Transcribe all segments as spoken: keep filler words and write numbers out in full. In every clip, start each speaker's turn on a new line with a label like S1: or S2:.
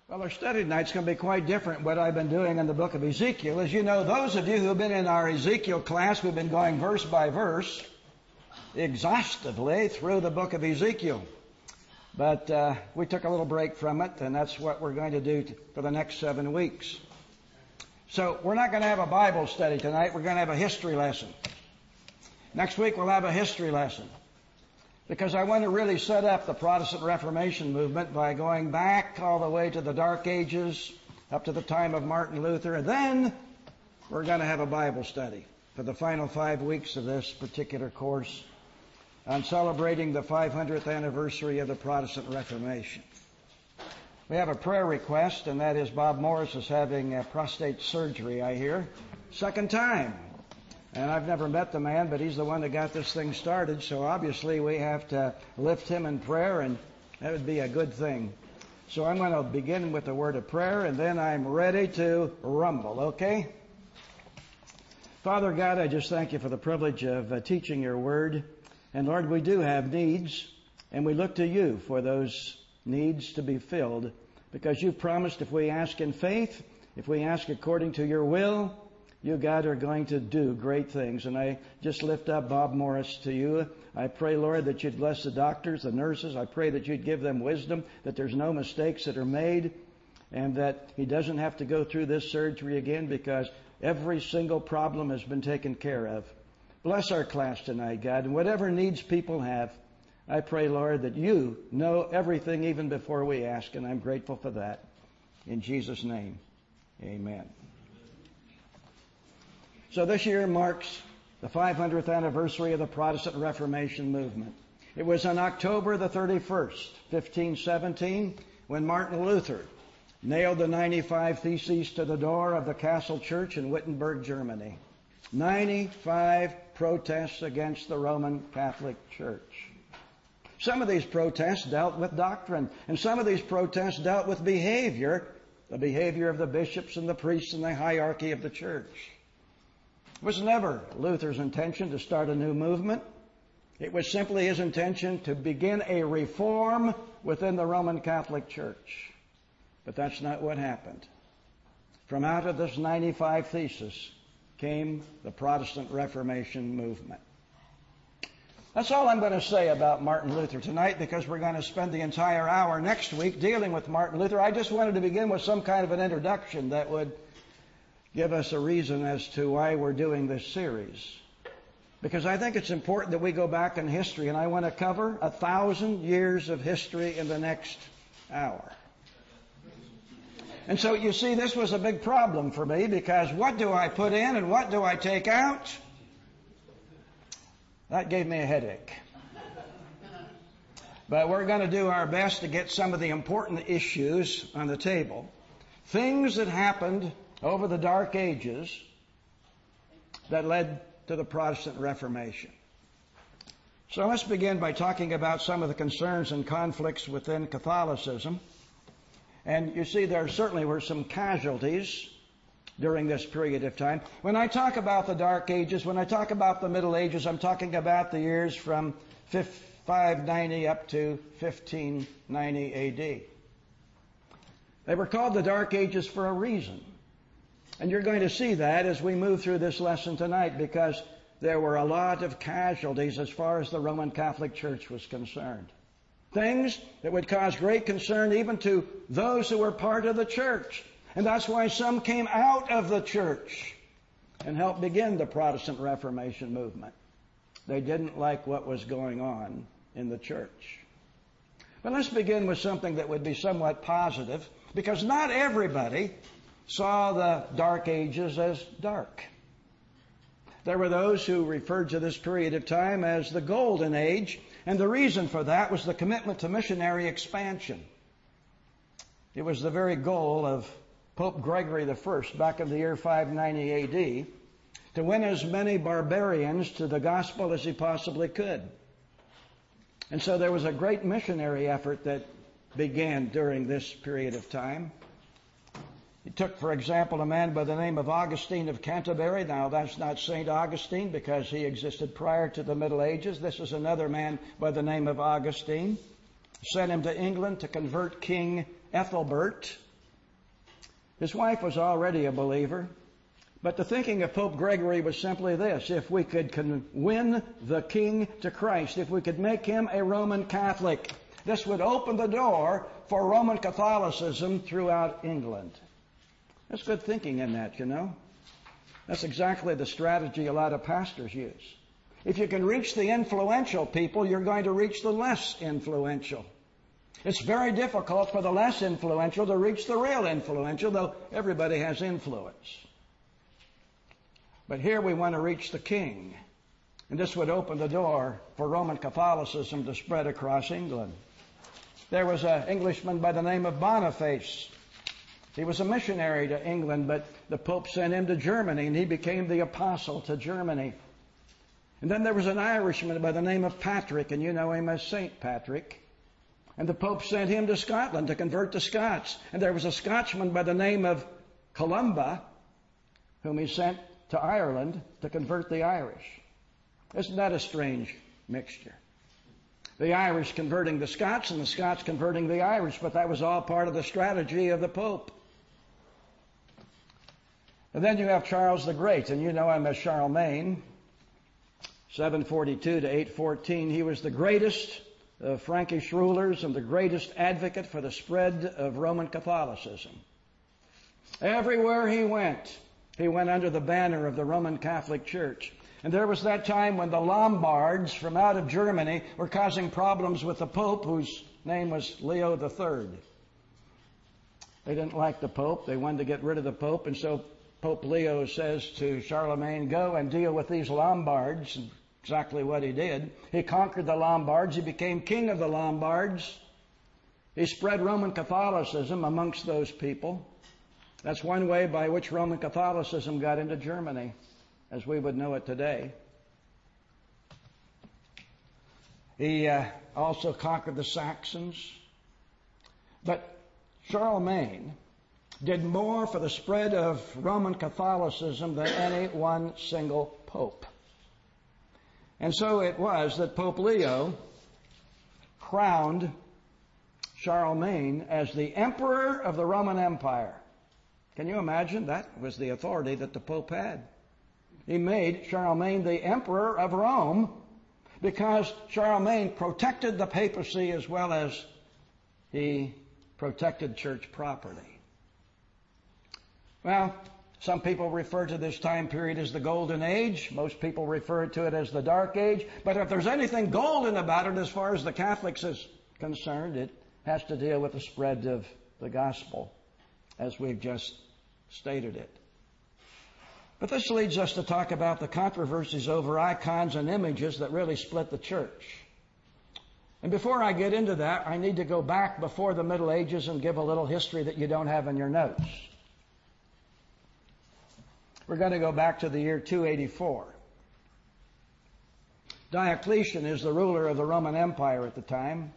S1: Well, our study tonight's going to be quite different what I've been doing in the book of Ezekiel. As you know, those of you who have been in our Ezekiel class, we've been going verse by verse, exhaustively through the book of Ezekiel. But uh, we took a little break from it, and that's what we're going to do t- for the next seven weeks. So we're not going to have a Bible study tonight. We're going to have a history lesson. Next week we'll have a history lesson. Because I want to really set up the Protestant Reformation movement by going back all the way to the Dark Ages, up to the time of Martin Luther, and then we're going to have a Bible study for the final five weeks of this particular course on celebrating the five hundredth anniversary of the Protestant Reformation. We have a prayer request, and that is Bob Morris is having a prostate surgery, I hear, second time. And I've never met the man, but he's the one that got this thing started, so obviously we have to lift him in prayer, and that would be a good thing. So I'm going to begin with a word of prayer, and then I'm ready to rumble, okay? Father God, I just thank you for the privilege of uh, teaching your word. And Lord, we do have needs, and we look to you for those needs to be filled, because you've promised if we ask in faith, if we ask according to your will, you, God, are going to do great things. And I just lift up Bob Morris to you. I pray, Lord, that you'd bless the doctors, the nurses. I pray that you'd give them wisdom, that there's no mistakes that are made, and that he doesn't have to go through this surgery again, because every single problem has been taken care of. Bless our class tonight, God, and whatever needs people have, I pray, Lord, that you know everything even before we ask, and I'm grateful for that. In Jesus' name, amen. So this year marks the five hundredth anniversary of the Protestant Reformation movement. It was on October the thirty-first, fifteen seventeen, when Martin Luther nailed the ninety-five Theses to the door of the Castle Church in Wittenberg, Germany. ninety-five protests against the Roman Catholic Church. Some of these protests dealt with doctrine, and some of these protests dealt with behavior, the behavior of the bishops and the priests and the hierarchy of the church. It was never Luther's intention to start a new movement. It was simply his intention to begin a reform within the Roman Catholic Church. But that's not what happened. From out of this ninety-five Theses came the Protestant Reformation movement. That's all I'm going to say about Martin Luther tonight, because we're going to spend the entire hour next week dealing with Martin Luther. I just wanted to begin with some kind of an introduction that would give us a reason as to why we're doing this series. Because I think it's important that we go back in history, and I want to cover a thousand years of history in the next hour. And so you see, this was a big problem for me, because what do I put in and what do I take out? That gave me a headache. But we're going to do our best to get some of the important issues on the table. Things that happened over the Dark Ages that led to the Protestant Reformation. So let's begin by talking about some of the concerns and conflicts within Catholicism. And you see, there certainly were some casualties during this period of time. When I talk about the Dark Ages, when I talk about the Middle Ages, I'm talking about the years from five ninety up to fifteen ninety A D. They were called the Dark Ages for a reason. And you're going to see that as we move through this lesson tonight, because there were a lot of casualties as far as the Roman Catholic Church was concerned. Things that would cause great concern even to those who were part of the church. And that's why some came out of the church and helped begin the Protestant Reformation movement. They didn't like what was going on in the church. But let's begin with something that would be somewhat positive, because not everybody saw the Dark Ages as dark. There were those who referred to this period of time as the Golden Age, and the reason for that was the commitment to missionary expansion. It was the very goal of Pope Gregory the First, back in the year five ninety A D, to win as many barbarians to the gospel as he possibly could. And so there was a great missionary effort that began during this period of time. He took, for example, a man by the name of Augustine of Canterbury. Now, that's not Saint Augustine, because he existed prior to the Middle Ages. This is another man by the name of Augustine. Sent him to England to convert King Ethelbert His wife was already a believer. But the thinking of Pope Gregory was simply this: if we could con- win the king to Christ, if we could make him a Roman Catholic, this would open the door for Roman Catholicism throughout England. There's good thinking in that, you know. That's exactly the strategy a lot of pastors use. If you can reach the influential people, you're going to reach the less influential. It's very difficult for the less influential to reach the real influential, though everybody has influence. But here we want to reach the king. And this would open the door for Roman Catholicism to spread across England. There was an Englishman by the name of Boniface. He was a missionary to England, but the Pope sent him to Germany, and he became the apostle to Germany. And then there was an Irishman by the name of Patrick, and you know him as Saint Patrick. And the Pope sent him to Scotland to convert the Scots. And there was a Scotchman by the name of Columba, whom he sent to Ireland to convert the Irish. Isn't that a strange mixture? The Irish converting the Scots and the Scots converting the Irish, but that was all part of the strategy of the Pope. And then you have Charles the Great, and you know him as Charlemagne, seven forty-two to eight fourteen. He was the greatest of Frankish rulers and the greatest advocate for the spread of Roman Catholicism. Everywhere he went, he went under the banner of the Roman Catholic Church. And there was that time when the Lombards from out of Germany were causing problems with the Pope, whose name was Leo the Third. They didn't like the Pope. They wanted to get rid of the Pope. And so Pope Leo says to Charlemagne, go and deal with these Lombards. And exactly what he did. He conquered the Lombards. He became king of the Lombards. He spread Roman Catholicism amongst those people. That's one way by which Roman Catholicism got into Germany, as we would know it today. He uh, also conquered the Saxons. But Charlemagne did more for the spread of Roman Catholicism than any one single pope. And so it was that Pope Leo crowned Charlemagne as the emperor of the Roman Empire. Can you imagine? That was the authority that the Pope had. He made Charlemagne the emperor of Rome because Charlemagne protected the papacy as well as he protected church property. Well, some people refer to this time period as the Golden Age. Most people refer to it as the Dark Age. But if there's anything golden about it as far as the Catholics is concerned, it has to deal with the spread of the gospel, as we've just stated it. But this leads us to talk about the controversies over icons and images that really split the church. And before I get into that, I need to go back before the Middle Ages and give a little history that you don't have in your notes. We're going to go back to the year two eighty-four. Diocletian is the ruler of the Roman Empire at the time.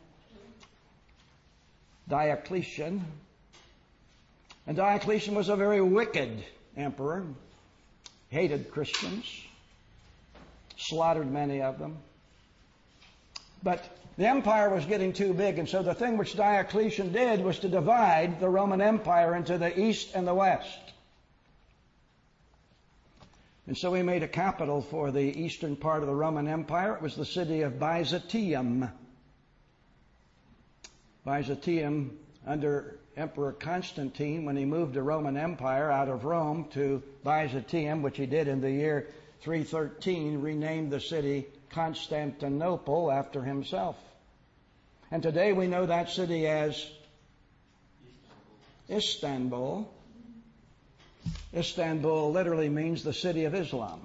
S1: Diocletian. And Diocletian was a very wicked emperor. Hated Christians. Slaughtered many of them. But the empire was getting too big, and so the thing which Diocletian did was to divide the Roman Empire into the east and the west. And so he made a capital for the eastern part of the Roman Empire. It was the city of Byzantium. Byzantium, under Emperor Constantine, when he moved the Roman Empire out of Rome to Byzantium, which he did in the year three thirteen, renamed the city Constantinople after himself. And today we know that city as Istanbul. Istanbul literally means the city of Islam.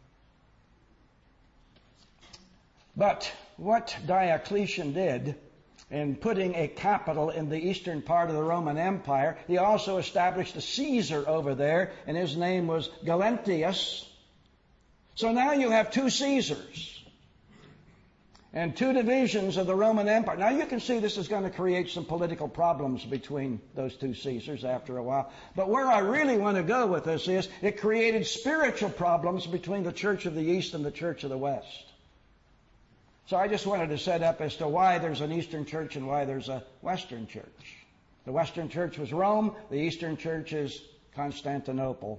S1: But what Diocletian did in putting a capital in the eastern part of the Roman Empire, he also established a Caesar over there, and his name was Galentius. So now you have two Caesars and two divisions of the Roman Empire. Now you can see this is going to create some political problems between those two Caesars after a while. But where I really want to go with this is it created spiritual problems between the Church of the East and the Church of the West. So I just wanted to set up as to why there's an Eastern Church and why there's a Western Church. The Western Church was Rome. The Eastern Church is Constantinople.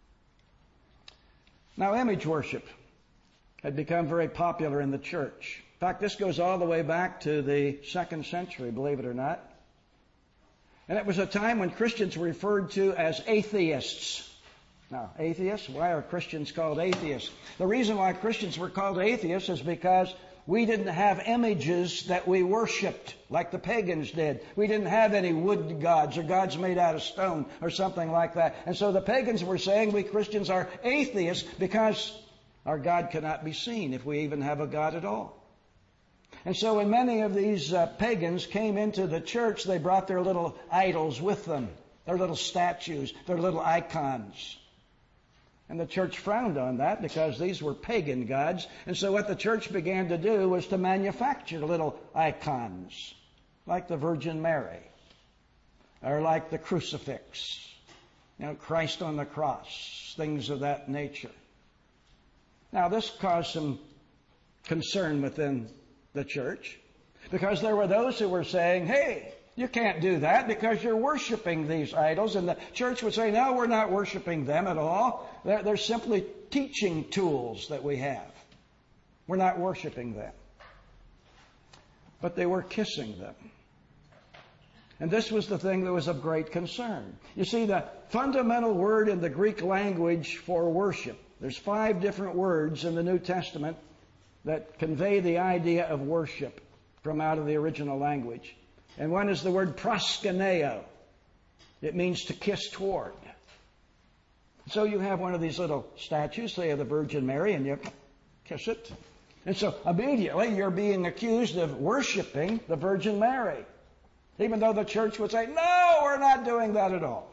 S1: Now, image worship had become very popular in the church. In fact, this goes all the way back to the second century, believe it or not. And it was a time when Christians were referred to as atheists. Now, atheists? Why are Christians called atheists? The reason why Christians were called atheists is because we didn't have images that we worshipped like the pagans did. We didn't have any wood gods or gods made out of stone or something like that. And so the pagans were saying we Christians are atheists because our God cannot be seen if we even have a God at all. And so when many of these uh, pagans came into the church, they brought their little idols with them, their little statues, their little icons. And the church frowned on that because these were pagan gods. And so what the church began to do was to manufacture little icons, like the Virgin Mary, or like the crucifix, you know, Christ on the cross, things of that nature. Now, this caused some concern within the church, because there were those who were saying, hey, you can't do that because you're worshiping these idols. And the church would say, no, we're not worshiping them at all. They're, they're simply teaching tools that we have. We're not worshiping them. But they were kissing them. And this was the thing that was of great concern. You see, the fundamental word in the Greek language for worship, there's five different words in the New Testament that convey the idea of worship from out of the original language. And one is the word proskuneo. It means to kiss toward. So you have one of these little statues, say of the Virgin Mary, and you kiss it. And so immediately you're being accused of worshiping the Virgin Mary. Even though the church would say, no, we're not doing that at all.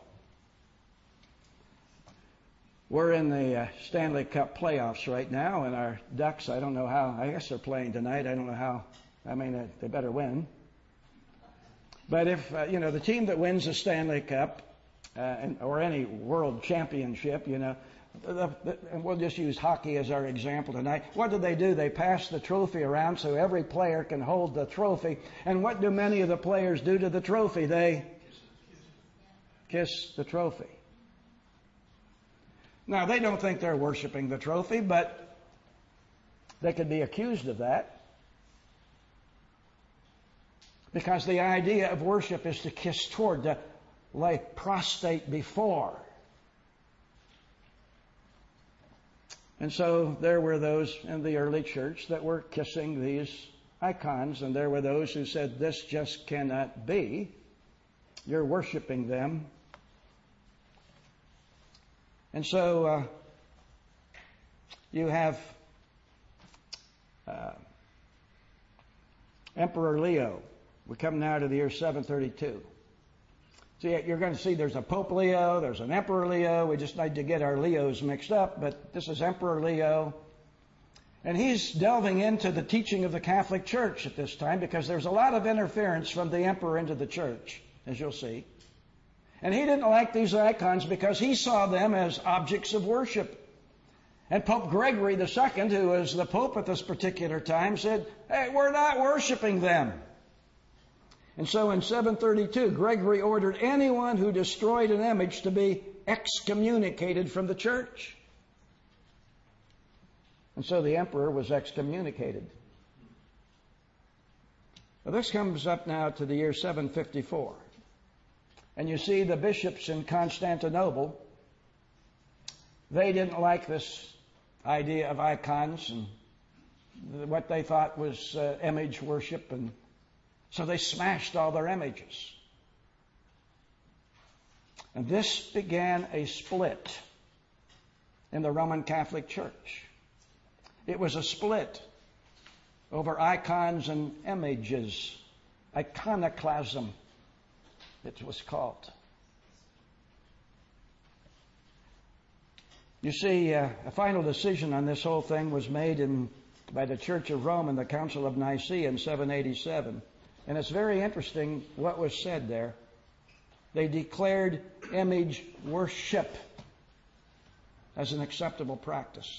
S1: We're in the uh, Stanley Cup playoffs right now, and our Ducks, I don't know how, I guess they're playing tonight. I don't know how, I mean, uh, they better win. But if, uh, you know, the team that wins the Stanley Cup, uh, and, or any world championship, you know, the, the, and we'll just use hockey as our example tonight. What do they do? They pass the trophy around so every player can hold the trophy. And what do many of the players do to the trophy? They kiss the trophy. Now, they don't think they're worshiping the trophy, but they could be accused of that. Because the idea of worship is to kiss toward, to lay prostrate before. And so there were those in the early church that were kissing these icons, and there were those who said, this just cannot be. You're worshiping them. And so uh, you have uh, Emperor Leo. We come now to the year seven thirty-two. See, you're going to see there's a Pope Leo, there's an Emperor Leo. We just need to get our Leos mixed up, but this is Emperor Leo. And he's delving into the teaching of the Catholic Church at this time because there's a lot of interference from the emperor into the church, as you'll see. And he didn't like these icons because he saw them as objects of worship. And Pope Gregory the Second, who was the Pope at this particular time, said, hey, we're not worshiping them. And so in seven thirty-two, Gregory ordered anyone who destroyed an image to be excommunicated from the church. And so the emperor was excommunicated. Now this comes up now to the year seven fifty-four. And you see the bishops in Constantinople, they didn't like this idea of icons and what they thought was uh, image worship, and so they smashed all their images. And this began a split in the Roman Catholic Church. It was a split over icons and images, iconoclasm, it was called. You see, uh, a final decision on this whole thing was made in, by the Church of Rome in the Council of Nicaea in seven eighty-seven. And it's very interesting what was said there. They declared image worship as an acceptable practice.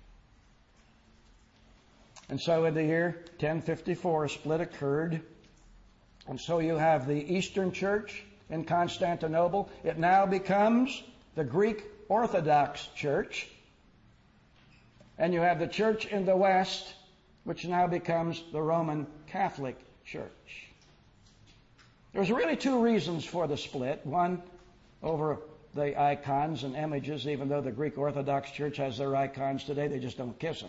S1: And so in the year ten fifty-four, a split occurred. And so you have the Eastern Church in Constantinople. It now becomes the Greek Orthodox Church. And you have the church in the West, which now becomes the Roman Catholic Church. There's really two reasons for the split. One, over the icons and images, even though the Greek Orthodox Church has their icons today, they just don't kiss them.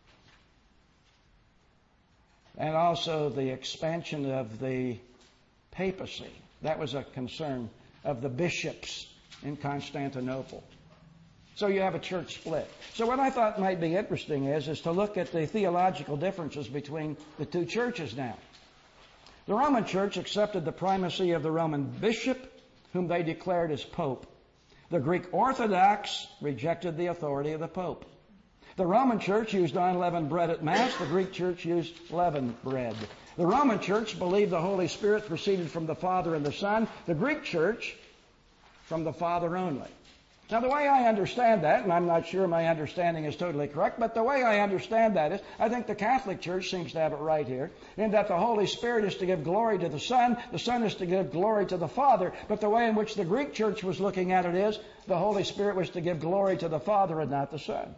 S1: And also the expansion of the papacy. That was a concern of the bishops in Constantinople. So you have a church split. So what I thought might be interesting is, is to look at the theological differences between the two churches now. The Roman Church accepted the primacy of the Roman bishop, whom they declared as Pope. The Greek Orthodox rejected the authority of the Pope. The Roman Church used unleavened bread at Mass. The Greek Church used leavened bread. The Roman Church believed the Holy Spirit proceeded from the Father and the Son. The Greek Church from the Father only. Now, the way I understand that, and I'm not sure my understanding is totally correct, but the way I understand that is, I think the Catholic Church seems to have it right here, in that the Holy Spirit is to give glory to the Son, the Son is to give glory to the Father, but the way in which the Greek Church was looking at it is, the Holy Spirit was to give glory to the Father and not the Son.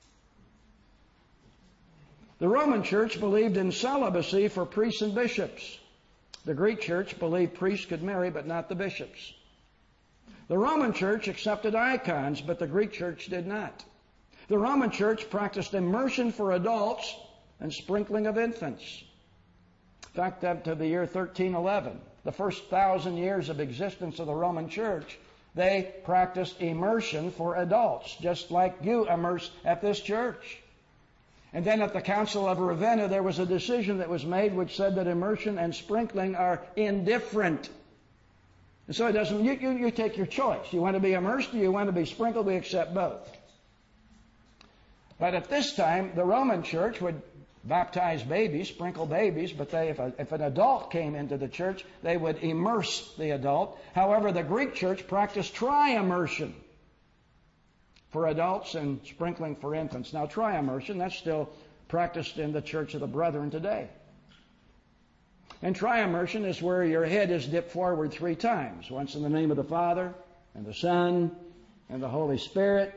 S1: The Roman Church believed in celibacy for priests and bishops. The Greek Church believed priests could marry, but not the bishops. The Roman Church accepted icons, but the Greek Church did not. The Roman Church practiced immersion for adults and sprinkling of infants. In fact, up to the year thirteen eleven, the first thousand years of existence of the Roman Church, they practiced immersion for adults, just like you immerse at this church. And then at the Council of Ravenna, there was a decision that was made which said that immersion and sprinkling are indifferent. And so it doesn't, you, you, you take your choice. You want to be immersed or you want to be sprinkled, we accept both. But at this time, the Roman Church would baptize babies, sprinkle babies, but they, if, a, if an adult came into the church, they would immerse the adult. However, the Greek Church practiced tri-immersion for adults and sprinkling for infants. Now, tri-immersion, that's still practiced in the Church of the Brethren today. And tri-immersion is where your head is dipped forward three times. Once in the name of the Father, and the Son, and the Holy Spirit.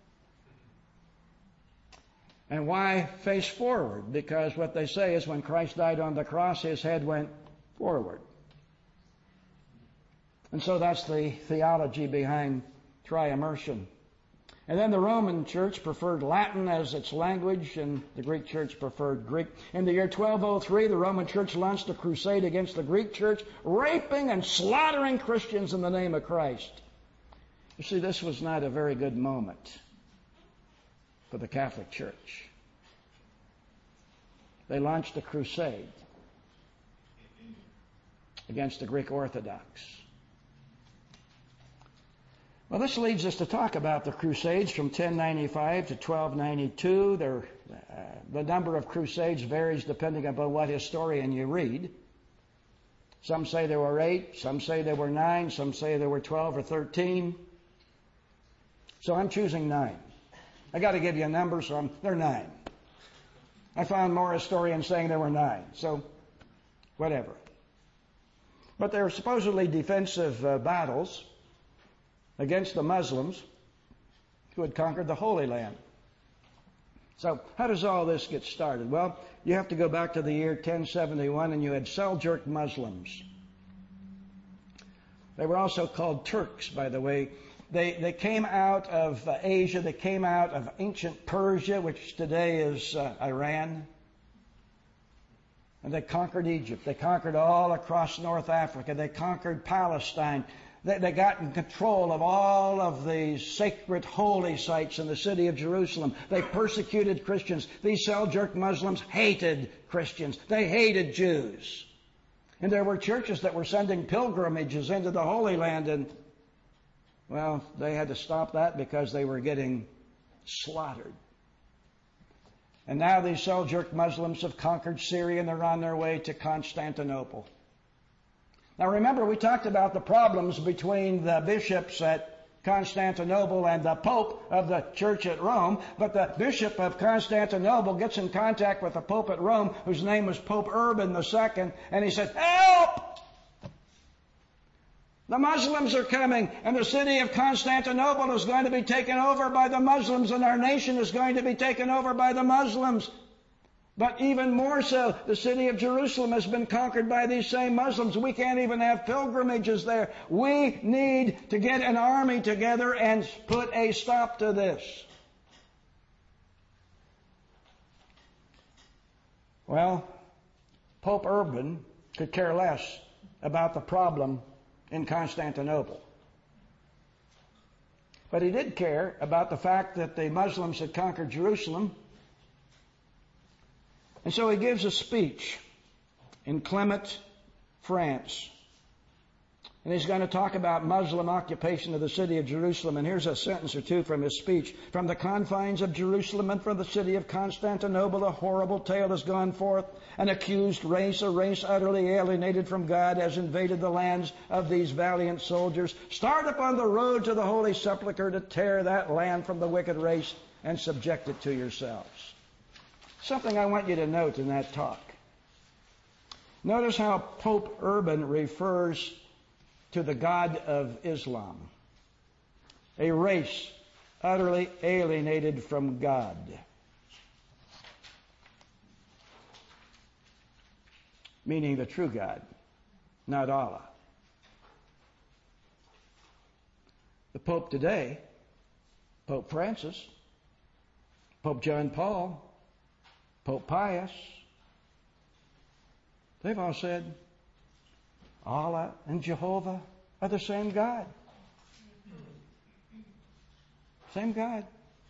S1: And why face forward? Because what they say is when Christ died on the cross, His head went forward. And so that's the theology behind tri-immersion. And then the Roman Church preferred Latin as its language, and the Greek Church preferred Greek. In the year twelve oh three, the Roman Church launched a crusade against the Greek Church, raping and slaughtering Christians in the name of Christ. You see, this was not a very good moment for the Catholic Church. They launched a crusade against the Greek Orthodox. Well, this leads us to talk about the Crusades from ten ninety-five to twelve ninety-two. There, uh, the number of Crusades varies depending upon what historian you read. Some say there were eight, some say there were nine, some say there were twelve or thirteen. So I'm choosing nine. I got to give you a number, so I'm, they're nine. I found more historians saying there were nine, so whatever. But they were supposedly defensive uh, battles against the Muslims who had conquered the Holy Land. So how does all this get started? Well, you have to go back to the year ten seventy-one, and you had Seljuk Muslims. They were also called Turks, by the way. They, they came out of uh, Asia. They came out of ancient Persia, which today is uh, Iran. And they conquered Egypt. They conquered all across North Africa. They conquered Palestine. They, they got in control of all of the sacred holy sites in the city of Jerusalem. They persecuted Christians. These Seljuk Muslims hated Christians. They hated Jews. And there were churches that were sending pilgrimages into the Holy Land, and, well, they had to stop that because they were getting slaughtered. And now these Seljuk Muslims have conquered Syria, and they're on their way to Constantinople. Now remember, we talked about the problems between the bishops at Constantinople and the Pope of the church at Rome, but the Bishop of Constantinople gets in contact with the Pope at Rome, whose name was Pope Urban the Second, and he said, "Help! The Muslims are coming, and the city of Constantinople is going to be taken over by the Muslims, and our nation is going to be taken over by the Muslims. But even more so, the city of Jerusalem has been conquered by these same Muslims. We can't even have pilgrimages there. We need to get an army together and put a stop to this. Well, Pope Urban could care less about the problem in Constantinople. But he did care about the fact that the Muslims had conquered Jerusalem. And so he gives a speech in Clement, France. And he's going to talk about Muslim occupation of the city of Jerusalem. And here's a sentence or two from his speech. From the confines of Jerusalem and from the city of Constantinople, a horrible tale has gone forth. An accused race, a race utterly alienated from God, has invaded the lands of these valiant soldiers. Start upon the road to the Holy Sepulchre to tear that land from the wicked race and subject it to yourselves. Something I want you to note in that talk. Notice how Pope Urban refers to the God of Islam. A race utterly alienated from God. Meaning the true God, not Allah. The Pope today, Pope Francis, Pope John Paul, Pope Pius, they've all said Allah and Jehovah are the same God. Same God.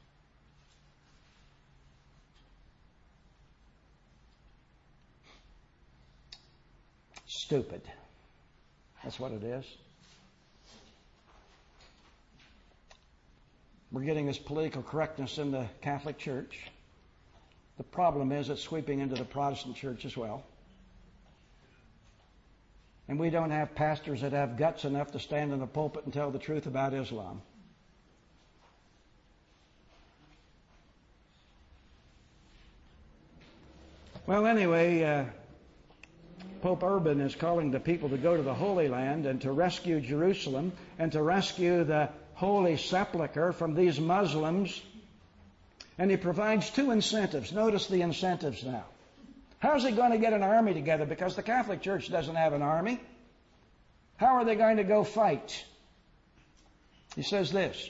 S1: Stupid. That's what it is. We're getting this political correctness in the Catholic Church. The problem is it's sweeping into the Protestant church as well. And we don't have pastors that have guts enough to stand in the pulpit and tell the truth about Islam. Well, anyway, uh, Pope Urban is calling the people to go to the Holy Land and to rescue Jerusalem and to rescue the Holy Sepulchre from these Muslims. And he provides two incentives. Notice the incentives now. How's he going to get an army together? Because the Catholic Church doesn't have an army. How are they going to go fight? He says this.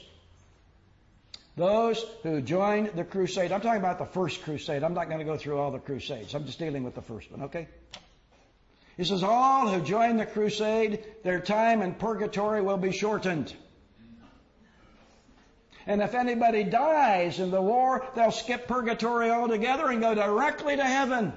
S1: Those who join the crusade. I'm talking about the first crusade. I'm not going to go through all the crusades. I'm just dealing with the first one, okay? He says, all who join the crusade, their time in purgatory will be shortened. And if anybody dies in the war, they'll skip purgatory altogether and go directly to heaven.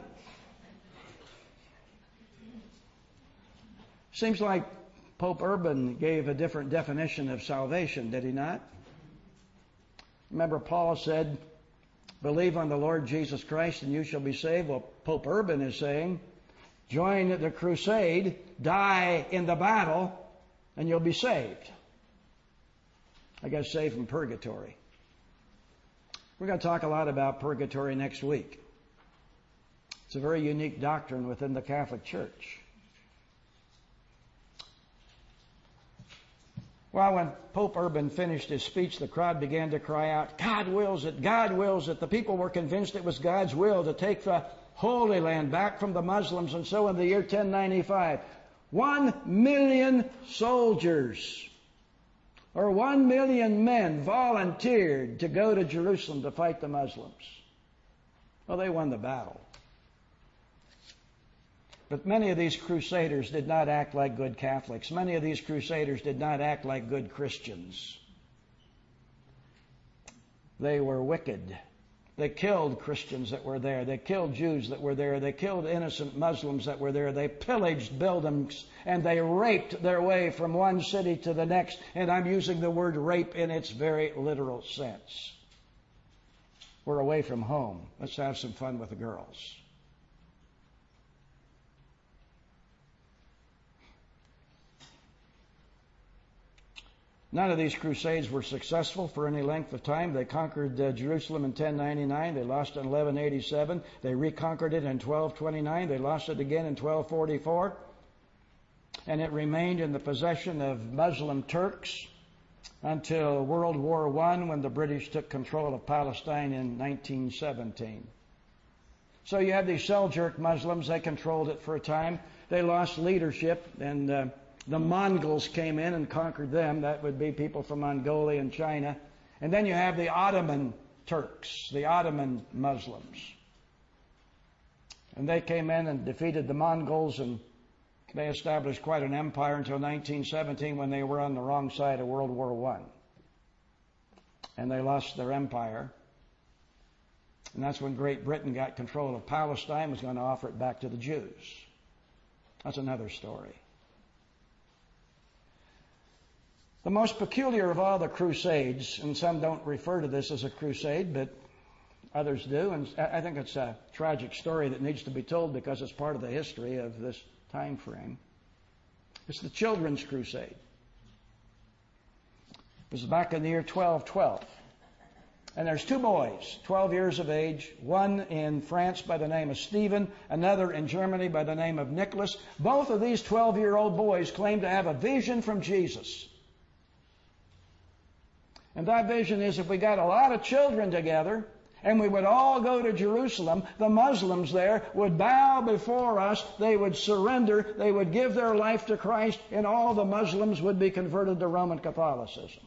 S1: Seems like Pope Urban gave a different definition of salvation, did he not? Remember, Paul said, believe on the Lord Jesus Christ and you shall be saved. Well, Pope Urban is saying, join the crusade, die in the battle, and you'll be saved. I got saved from purgatory. We're going to talk a lot about purgatory next week. It's a very unique doctrine within the Catholic Church. Well, when Pope Urban finished his speech, the crowd began to cry out, God wills it, God wills it. The people were convinced it was God's will to take the Holy Land back from the Muslims. And so in the year ten ninety-five, one million soldiers or one million men volunteered to go to Jerusalem to fight the Muslims. Well, they won the battle. But many of these crusaders did not act like good Catholics. Many of these crusaders did not act like good Christians. They were wicked. They killed Christians that were there. They killed Jews that were there. They killed innocent Muslims that were there. They pillaged buildings and they raped their way from one city to the next. And I'm using the word rape in its very literal sense. We're away from home. Let's have some fun with the girls. None of these crusades were successful for any length of time. They conquered uh, Jerusalem in ten ninety-nine. They lost it in eleven eighty-seven. They reconquered it in twelve twenty-nine. They lost it again in twelve forty-four. and it remained in the possession of Muslim Turks until World War One, when the British took control of Palestine in nineteen seventeen. So you have these Seljuk Muslims. They controlled it for a time. They lost leadership, and uh, the Mongols came in and conquered them. That would be people from Mongolia and China. And then you have the Ottoman Turks, the Ottoman Muslims. And they came in and defeated the Mongols, and they established quite an empire until nineteen seventeen, when they were on the wrong side of World War One. And they lost their empire. And that's when Great Britain got control of Palestine, was going to offer it back to the Jews. That's another story. The most peculiar of all the crusades, and some don't refer to this as a crusade, but others do, and I think it's a tragic story that needs to be told because it's part of the history of this time frame. It's the Children's Crusade. It was back in the year twelve twelve. And there's two boys, twelve years of age, one in France by the name of Stephen, another in Germany by the name of Nicholas. Both of these twelve-year-old boys claim to have a vision from Jesus. And that vision is, if we got a lot of children together and we would all go to Jerusalem, the Muslims there would bow before us, they would surrender, they would give their life to Christ, and all the Muslims would be converted to Roman Catholicism.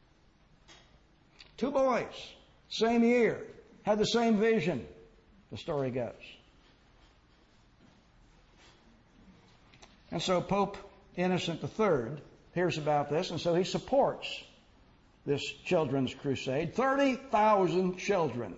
S1: Two boys, same year, had the same vision, the story goes. And so Pope Innocent the Third hears about this, and so he supports this children's crusade. thirty thousand children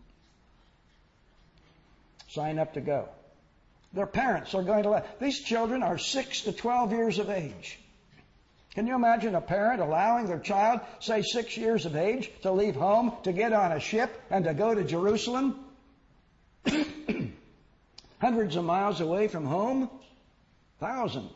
S1: sign up to go. Their parents are going to let. These children are six to twelve years of age. Can you imagine a parent allowing their child, say six years of age, to leave home, to get on a ship, and to go to Jerusalem? Hundreds of miles away from home? Thousands.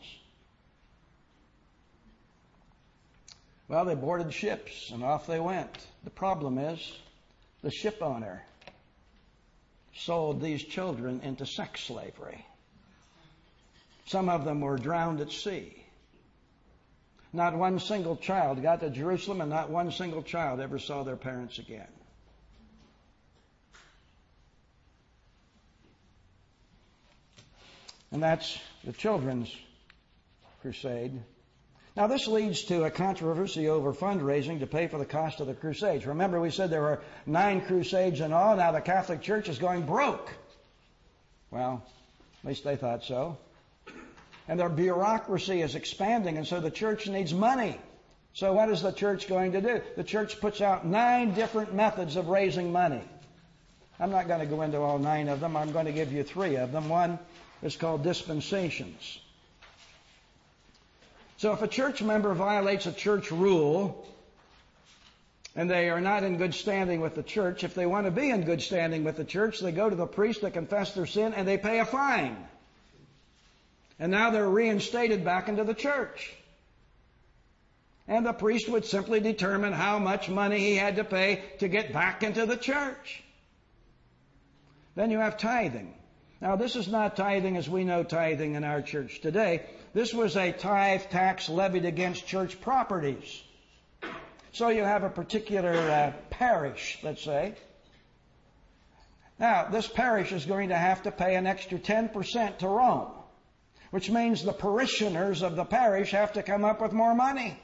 S1: Well, they boarded ships and off they went. The problem is, the ship owner sold these children into sex slavery. Some of them were drowned at sea. Not one single child got to Jerusalem, and not one single child ever saw their parents again. And that's the Children's Crusade. Now, this leads to a controversy over fundraising to pay for the cost of the Crusades. Remember, we said there were nine Crusades in all. Now the Catholic Church is going broke. Well, at least they thought so. And their bureaucracy is expanding, and so the church needs money. So what is the church going to do? The church puts out nine different methods of raising money. I'm not going to go into all nine of them. I'm going to give you three of them. One is called dispensations. So if a church member violates a church rule and they are not in good standing with the church, if they want to be in good standing with the church, they go to the priest, they confess their sin, and they pay a fine. And now they're reinstated back into the church. And the priest would simply determine how much money he had to pay to get back into the church. Then you have tithing. Now, this is not tithing as we know tithing in our church today. This was a tithe tax levied against church properties. So you have a particular uh, parish, let's say. Now, this parish is going to have to pay an extra ten percent to Rome, which means the parishioners of the parish have to come up with more money,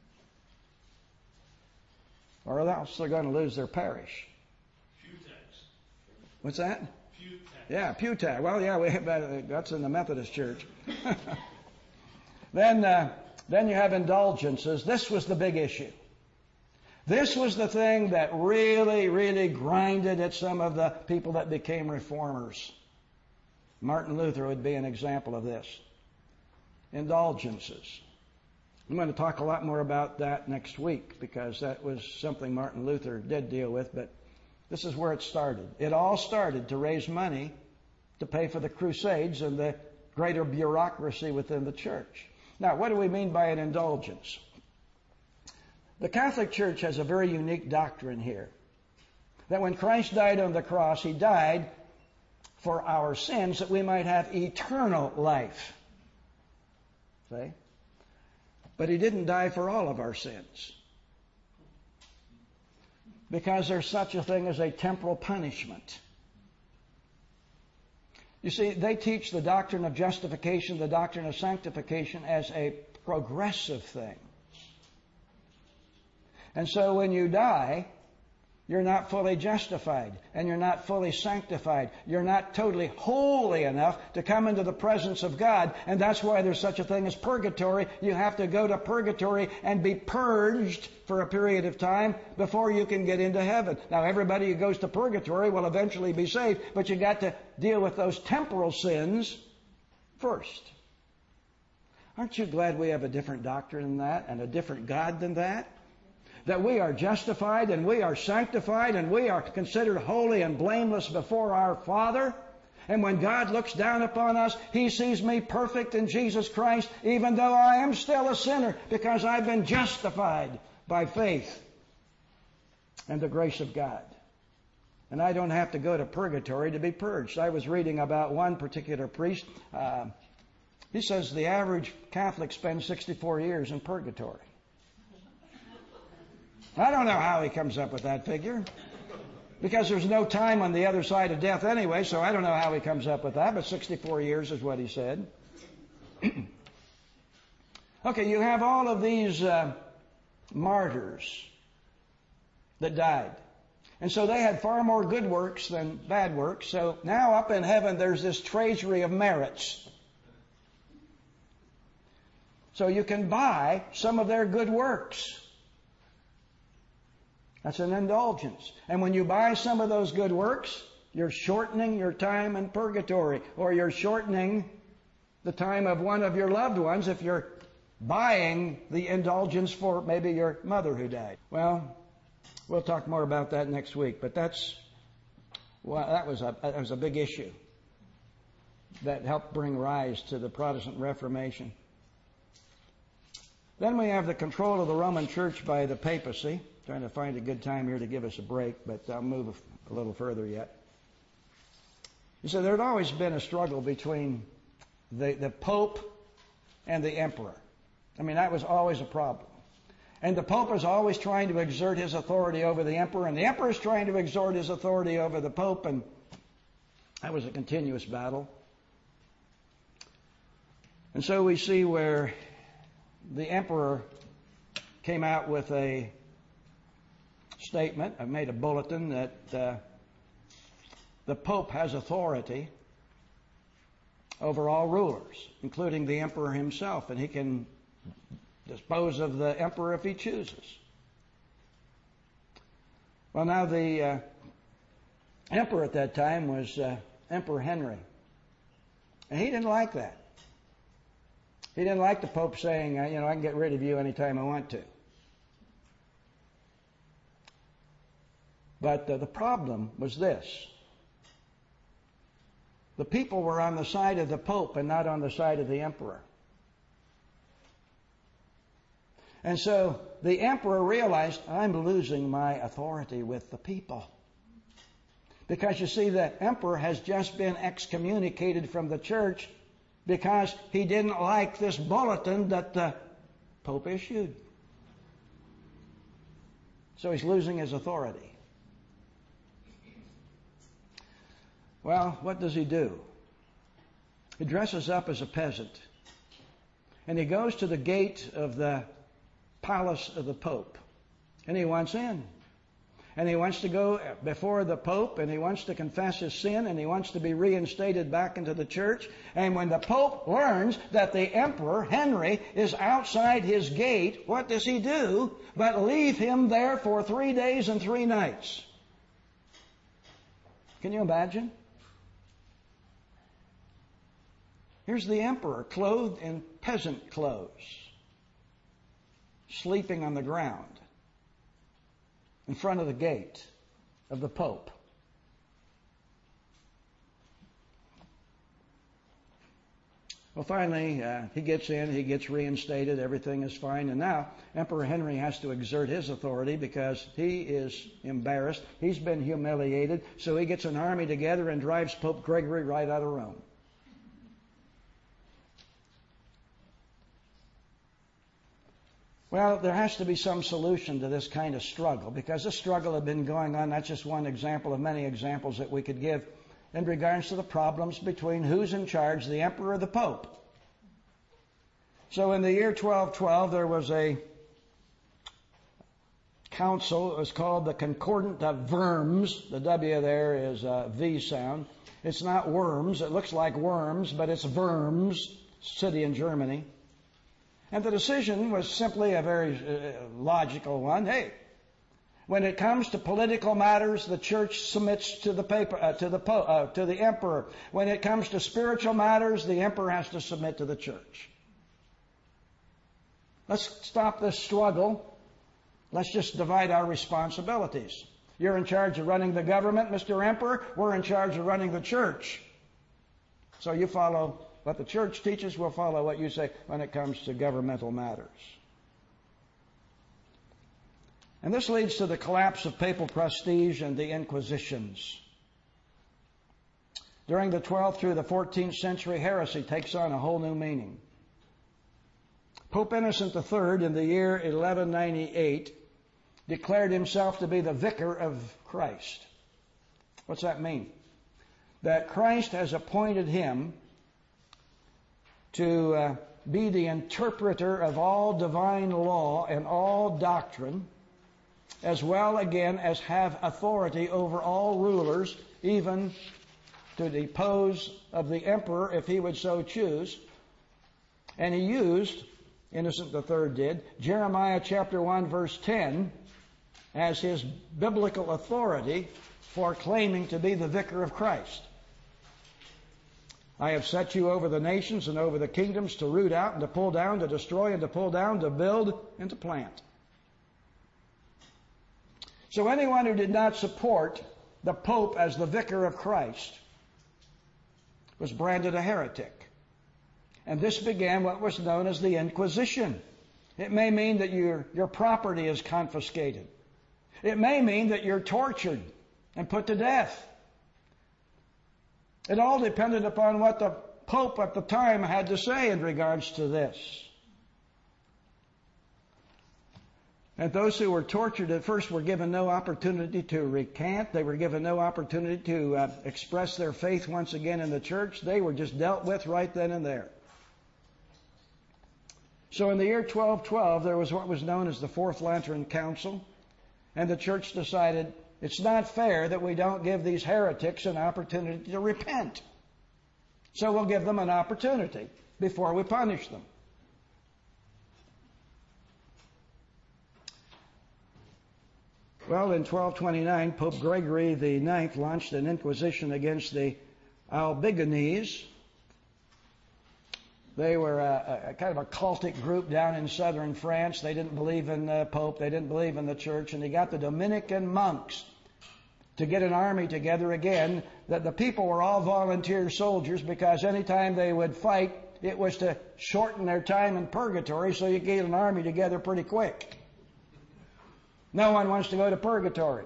S1: or else they're going to lose their parish.
S2: Pew tax.
S1: What's that?
S2: Pew tax.
S1: Yeah, pew tax. Well, yeah, we have that, that's in the Methodist Church. then, uh, then you have indulgences. This was the big issue. This was the thing that really, really grinded at some of the people that became reformers. Martin Luther would be an example of this. Indulgences. I'm going to talk a lot more about that next week because that was something Martin Luther did deal with, but this is where it started. It all started to raise money to pay for the Crusades and the greater bureaucracy within the church. Now, what do we mean by an indulgence? The Catholic Church has a very unique doctrine here. That when Christ died on the cross, He died for our sins that we might have eternal life. See? But He didn't die for all of our sins. Because there's such a thing as a temporal punishment. You see, they teach the doctrine of justification, the doctrine of sanctification as a progressive thing. And so when you die, you're not fully justified and you're not fully sanctified. You're not totally holy enough to come into the presence of God. And that's why there's such a thing as purgatory. You have to go to purgatory and be purged for a period of time before you can get into heaven. Now, everybody who goes to purgatory will eventually be saved, but you got to deal with those temporal sins first. Aren't you glad we have a different doctrine than that and a different God than that? That we are justified and we are sanctified and we are considered holy and blameless before our Father. And when God looks down upon us, He sees me perfect in Jesus Christ, even though I am still a sinner, because I've been justified by faith and the grace of God. And I don't have to go to purgatory to be purged. I was reading about one particular priest. Uh, he says the average Catholic spends sixty-four years in purgatory. I don't know how he comes up with that figure, because there's no time on the other side of death anyway, so I don't know how he comes up with that, but sixty-four years is what he said. Okay, you have all of these uh, martyrs that died. And so they had far more good works than bad works. So now up in heaven there's this treasury of merits. So you can buy some of their good works. That's an indulgence. And when you buy some of those good works, you're shortening your time in purgatory, or you're shortening the time of one of your loved ones if you're buying the indulgence for maybe your mother who died. Well, we'll talk more about that next week, but that's well, that was a that was a big issue that helped bring rise to the Protestant Reformation. Then we have the control of the Roman Church by the papacy. Trying to find a good time here to give us a break, but I'll move a little further yet. You see, there had always been a struggle between the, the Pope and the Emperor. I mean, that was always a problem. And the Pope is always trying to exert his authority over the Emperor, and the Emperor is trying to exert his authority over the Pope, and that was a continuous battle. And so we see where the Emperor came out with a statement. I've made a bulletin that uh, the Pope has authority over all rulers, including the Emperor himself, and he can dispose of the Emperor if he chooses. Well, now the uh, Emperor at that time was uh, Emperor Henry, and he didn't like that. He didn't like the Pope saying, uh, you know, I can get rid of you anytime I want to. But uh, the problem was this. The people were on the side of the Pope and not on the side of the Emperor. And so the Emperor realized, I'm losing my authority with the people. Because you see, the Emperor has just been excommunicated from the church because he didn't like this bulletin that the Pope issued. So he's losing his authority. Well, what does he do? He dresses up as a peasant, and he goes to the gate of the palace of the Pope, and he wants in. And he wants to go before the Pope, and he wants to confess his sin, and he wants to be reinstated back into the church. And when the Pope learns that the Emperor, Henry, is outside his gate, what does he do but leave him there for three days and three nights? Can you imagine? Here's the Emperor, clothed in peasant clothes, sleeping on the ground in front of the gate of the Pope. Well, finally, uh, he gets in, he gets reinstated, everything is fine, and now Emperor Henry has to exert his authority because he is embarrassed. He's been humiliated, so he gets an army together and drives Pope Gregory right out of Rome. Well, there has to be some solution to this kind of struggle, because this struggle had been going on. That's just one example of many examples that we could give in regards to the problems between who's in charge, the emperor or the pope. So in the year twelve twelve, there was a council. It was called the Concordant of Worms. The W there is a V sound. It's not Worms. It looks like worms, but it's Worms, city in Germany. And the decision was simply a very uh, logical one. Hey, when it comes to political matters, the church submits to the paper, uh, to the po- uh, to the emperor. When it comes to spiritual matters, the emperor has to submit to the church. Let's stop this struggle. Let's just divide our responsibilities. You're in charge of running the government, Mister Emperor. We're in charge of running the church. So you follow what the church teaches. We'll follow what you say when it comes to governmental matters. And this leads to the collapse of papal prestige and the Inquisitions. During the twelfth through the fourteenth century, heresy takes on a whole new meaning. Pope Innocent the Third, in the year eleven ninety-eight, declared himself to be the vicar of Christ. What's that mean? That Christ has appointed him to uh, be the interpreter of all divine law and all doctrine, as well again as have authority over all rulers, even to depose of the emperor if he would so choose. And he used, Innocent the Third did, Jeremiah chapter one verse ten as his biblical authority for claiming to be the vicar of Christ. I have set you over the nations and over the kingdoms to root out and to pull down, to destroy and to pull down, to build and to plant. So anyone who did not support the Pope as the vicar of Christ was branded a heretic. And this began what was known as the Inquisition. It may mean that your, your property is confiscated. It may mean that you're tortured and put to death. It all depended upon what the Pope at the time had to say in regards to this. And those who were tortured at first were given no opportunity to recant. They were given no opportunity to uh, express their faith once again in the church. They were just dealt with right then and there. So in the year twelve twelve, there was what was known as the Fourth Lateran Council. And the church decided it's not fair that we don't give these heretics an opportunity to repent. So we'll give them an opportunity before we punish them. Well, in twelve twenty-nine, Pope Gregory the Ninth launched an inquisition against the Albigenses. They were a, a kind of a cultic group down in southern France. They didn't believe in the Pope. They didn't believe in the church. And he got the Dominican monks to get an army together again. That the people were all volunteer soldiers, because anytime they would fight, it was to shorten their time in purgatory, so you could get an army together pretty quick. No one wants to go to purgatory.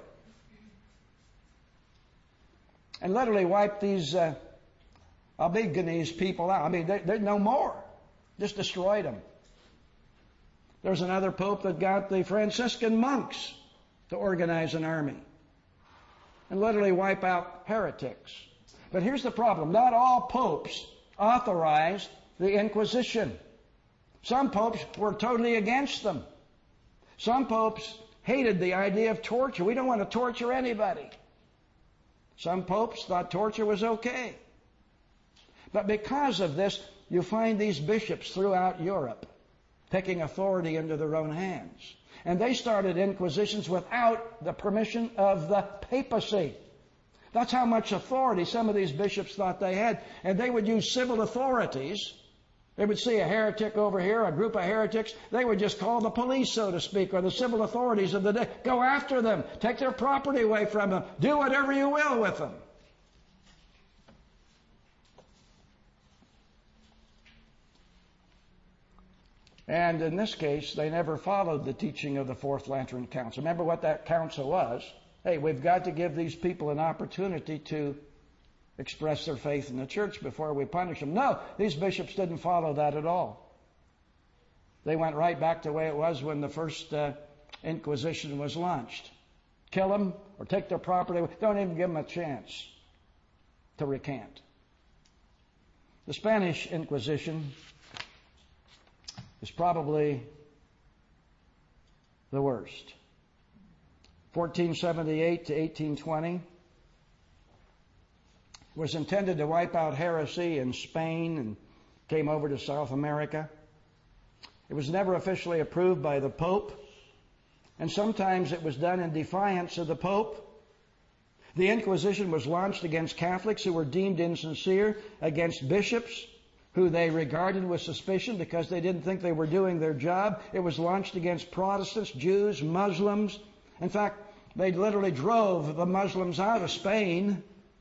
S1: And literally wipe these uh, Albigenese people out. I mean, there's no more. Just destroyed them. There's another pope that got the Franciscan monks to organize an army and literally wipe out heretics. But here's the problem. Not all popes authorized the Inquisition. Some popes were totally against them. Some popes hated the idea of torture. We don't want to torture anybody. Some popes thought torture was okay. But because of this, you find these bishops throughout Europe taking authority into their own hands. And they started inquisitions without the permission of the papacy. That's how much authority some of these bishops thought they had. And they would use civil authorities. They would see a heretic over here, a group of heretics. They would just call the police, so to speak, or the civil authorities of the day. Go after them. Take their property away from them. Do whatever you will with them. And in this case, they never followed the teaching of the Fourth Lateran Council. Remember what that council was? Hey, we've got to give these people an opportunity to express their faith in the church before we punish them. No, these bishops didn't follow that at all. They went right back to the way it was when the first uh, Inquisition was launched. Kill them or take their property. Don't even give them a chance to recant. The Spanish Inquisition is probably the worst. fourteen seventy-eight to eighteen twenty was intended to wipe out heresy in Spain and came over to South America. It was never officially approved by the Pope, and sometimes it was done in defiance of the Pope. The Inquisition was launched against Catholics who were deemed insincere, against bishops who they regarded with suspicion because they didn't think they were doing their job. It was launched against Protestants, Jews, Muslims. In fact, they literally drove the Muslims out of Spain.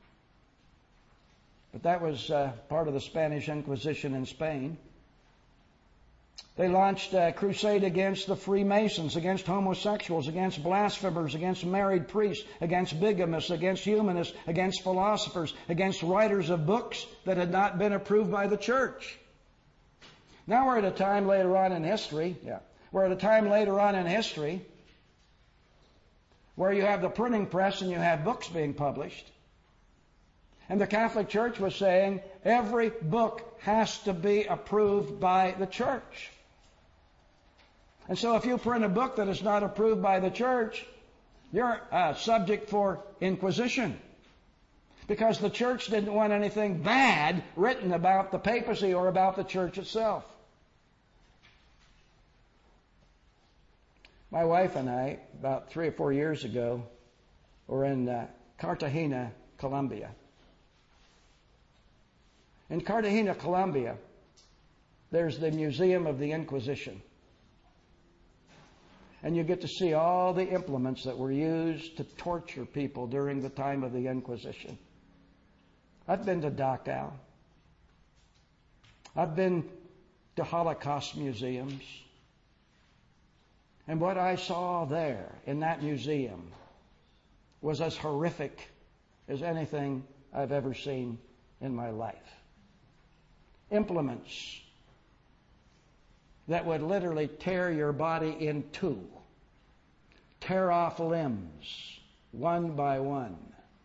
S1: But that was uh, part of the Spanish Inquisition in Spain. They launched a crusade against the Freemasons, against homosexuals, against blasphemers, against married priests, against bigamists, against humanists, against philosophers, against writers of books that had not been approved by the church. Now we're at a time later on in history, yeah, we're at a time later on in history where you have the printing press and you have books being published. And the Catholic Church was saying every book has to be approved by the church. And so if you print a book that is not approved by the church, you're uh, subject for inquisition. Because the church didn't want anything bad written about the papacy or about the church itself. My wife and I, about three or four years ago, were in uh, Cartagena, Colombia. In Cartagena, Colombia, there's the Museum of the Inquisition. And you get to see all the implements that were used to torture people during the time of the Inquisition. I've been to Dachau. I've been to Holocaust museums. And what I saw there in that museum was as horrific as anything I've ever seen in my life. Implements that would literally tear your body in two, tear off limbs one by one.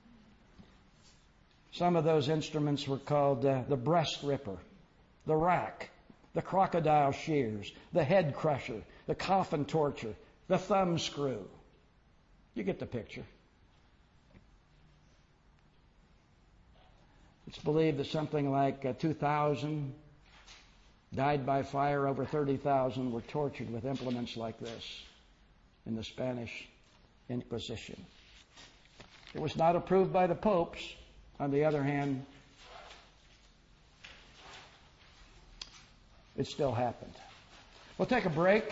S1: Some of those instruments were called uh, the breast ripper, the rack, the crocodile shears, the head crusher, the coffin torture, the thumb screw. You get the picture. It's believed that something like uh, two thousand died by fire. Over thirty thousand were tortured with implements like this in the Spanish Inquisition. It was not approved by the popes. On the other hand, it still happened. We'll take a break.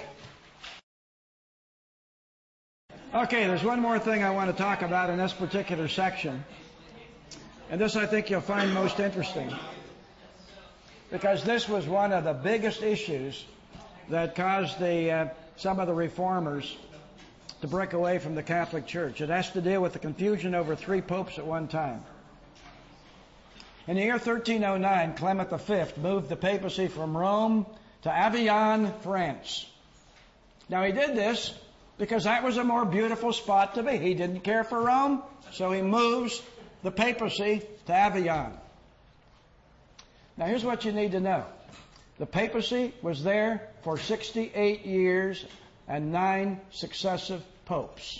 S1: Okay, there's one more thing I want to talk about in this particular section. And this I think you'll find most interesting, because this was one of the biggest issues that caused the, uh, some of the reformers to break away from the Catholic Church. It has to deal with the confusion over three popes at one time. In the year thirteen oh nine, Clement the Fifth moved the papacy from Rome to Avignon, France. Now he did this because that was a more beautiful spot to be. He didn't care for Rome, so he moves the papacy to Avignon. Now here's what you need to know. The papacy was there for sixty-eight years and nine successive popes.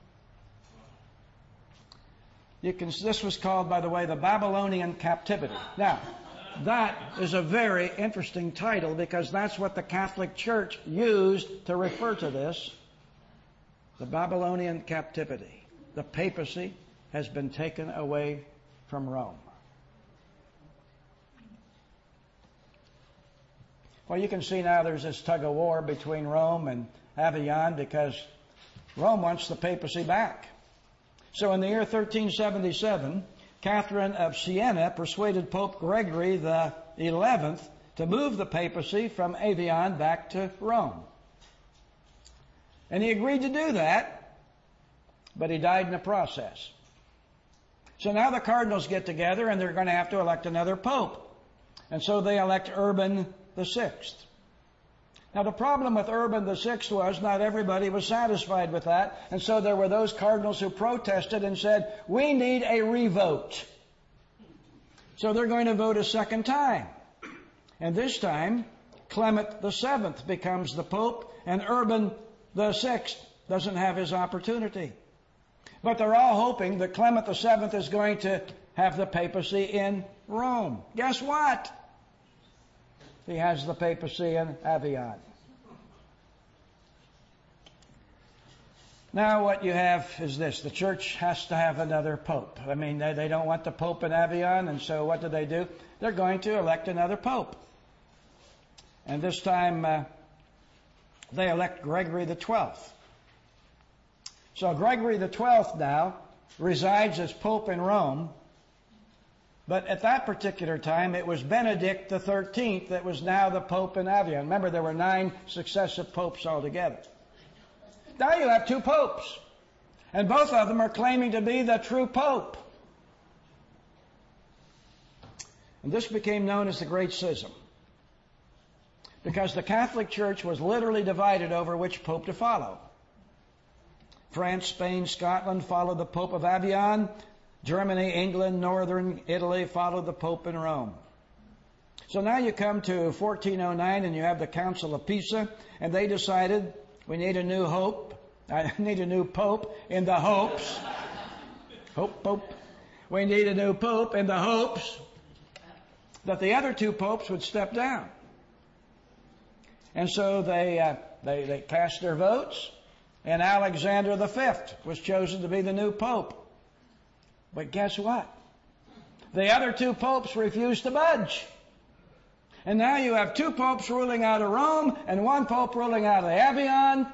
S1: You can, this was called, by the way, the Babylonian captivity. Now, that is a very interesting title because that's what the Catholic Church used to refer to this. The Babylonian captivity. The papacy has been taken away from Rome. Well, you can see now there's this tug of war between Rome and Avignon because Rome wants the papacy back. So in the year thirteen seventy-seven, Catherine of Siena persuaded Pope Gregory the eleventh to move the papacy from Avignon back to Rome. And he agreed to do that, but he died in the process. So now the cardinals get together and they're going to have to elect another pope. And so they elect Urban the Sixth. Now, the problem with Urban the Sixth was not everybody was satisfied with that, and so there were those cardinals who protested and said, we need a revote. So they're going to vote a second time. And this time, Clement the Seventh becomes the Pope, and Urban the Sixth doesn't have his opportunity. But they're all hoping that Clement the Seventh is going to have the papacy in Rome. Guess what? He has the papacy in Avignon. Now what you have is this. The church has to have another pope. I mean, they, they don't want the pope in Avignon, and so what do they do? They're going to elect another pope. And this time uh, they elect Gregory the Twelfth. So Gregory the Twelfth now resides as pope in Rome, but at that particular time it was Benedict the Thirteenth that was now the pope in Avignon. Remember, there were nine successive popes altogether. Now you have two popes, and both of them are claiming to be the true pope. And this became known as the Great Schism, because the Catholic Church was literally divided over which pope to follow. France, Spain, Scotland followed the Pope of Avignon. Germany, England, northern Italy followed the Pope in Rome. So now you come to fourteen oh nine and you have the Council of Pisa, and they decided we need a new hope. I need a new pope in the hopes. Hope, pope. We need a new pope in the hopes that the other two popes would step down. And so they, uh, they, they cast their votes, and Alexander the Fifth was chosen to be the new pope. But guess what? The other two popes refused to budge. And now you have two popes ruling out of Rome and one pope ruling out of Avignon.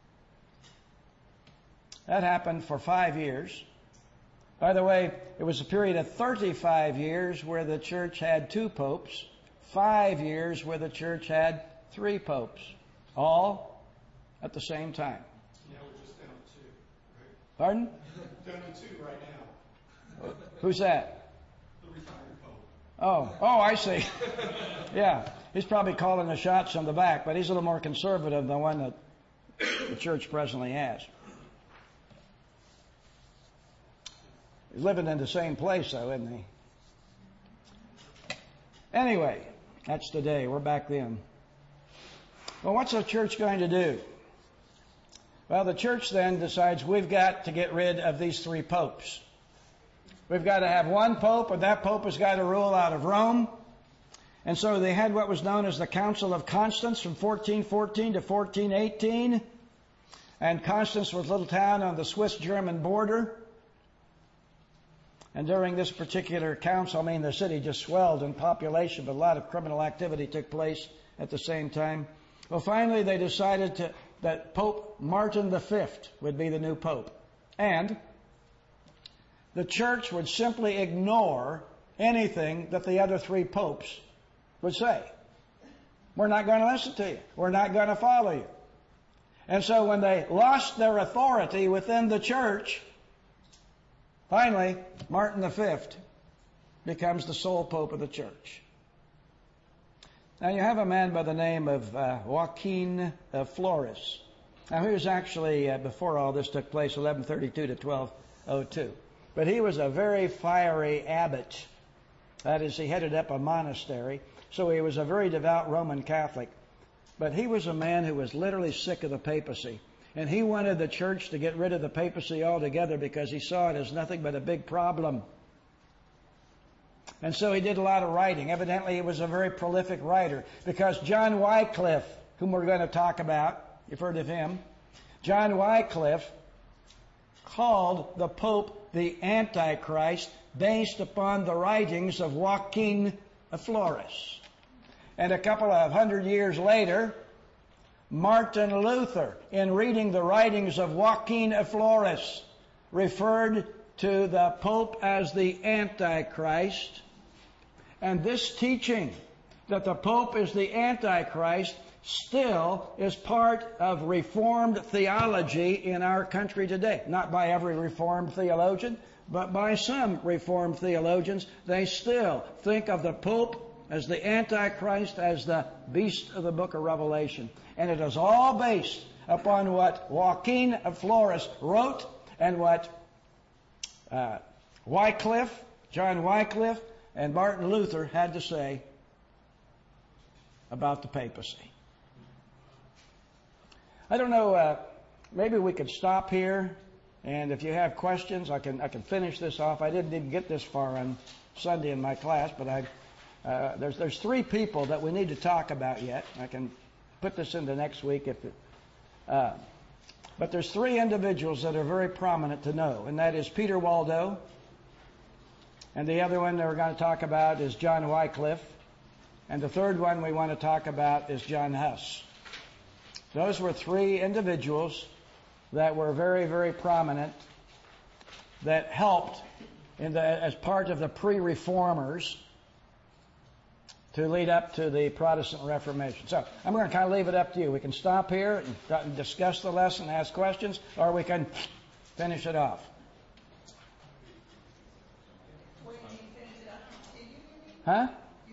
S1: That happened for five years. By the way, it was a period of thirty-five years where the church had two popes, five years where the church had three popes, all at the same time.
S2: Yeah, we're just down to two, right?
S1: Pardon?
S2: Down to two right now.
S1: Who's that?
S2: The retired pope.
S1: Oh, oh, I see. Yeah, he's probably calling the shots from the back, but he's a little more conservative than the one that the church presently has. He's living in the same place, though, isn't he? Anyway, that's today. We're back then. Well, what's the church going to do? Well, the church then decides we've got to get rid of these three popes. We've got to have one pope, and that pope has got to rule out of Rome. And so they had what was known as the Council of Constance from fourteen fourteen to fourteen eighteen. And Constance was a little town on the Swiss-German border. And during this particular council, I mean, the city just swelled in population, but a lot of criminal activity took place at the same time. Well, finally, they decided to, that Pope Martin the Fifth would be the new pope. And the church would simply ignore anything that the other three popes would say. We're not going to listen to you. We're not going to follow you. And so when they lost their authority within the church, finally, Martin the Fifth becomes the sole pope of the church. Now you have a man by the name of uh, Joaquin uh, Flores. Now he was actually, uh, before all this took place, eleven thirty-two to twelve oh two. But he was a very fiery abbot. That is, he headed up a monastery. So he was a very devout Roman Catholic. But he was a man who was literally sick of the papacy. And he wanted the church to get rid of the papacy altogether because he saw it as nothing but a big problem. And so he did a lot of writing. Evidently, he was a very prolific writer, because John Wycliffe, whom we're going to talk about, you've heard of him, John Wycliffe called the Pope the Antichrist based upon the writings of Joaquin Flores. And a couple of hundred years later, Martin Luther, in reading the writings of Joaquin Flores, referred to the Pope as the Antichrist. And this teaching that the Pope is the Antichrist still is part of Reformed theology in our country today. Not by every Reformed theologian, but by some Reformed theologians. They still think of the Pope as the Antichrist, as the beast of the book of Revelation. And it is all based upon what Joaquin of Flores wrote and what uh, Wycliffe, John Wycliffe, and Martin Luther had to say about the papacy. I don't know, uh, maybe we could stop here, and if you have questions, I can I can finish this off. I didn't even get this far on Sunday in my class, but I uh, there's there's three people that we need to talk about yet. I can put this into next week if it. Uh, but there's three individuals that are very prominent to know, and that is Peter Waldo, and the other one that we're going to talk about is John Wycliffe, and the third one we want to talk about is John Huss. Those were three individuals that were very, very prominent, that helped in the, as part of the pre-reformers to lead up to the Protestant Reformation. So I'm going to kind of leave it up to you. We can stop here and discuss the lesson, ask questions, or we can finish it off. Huh?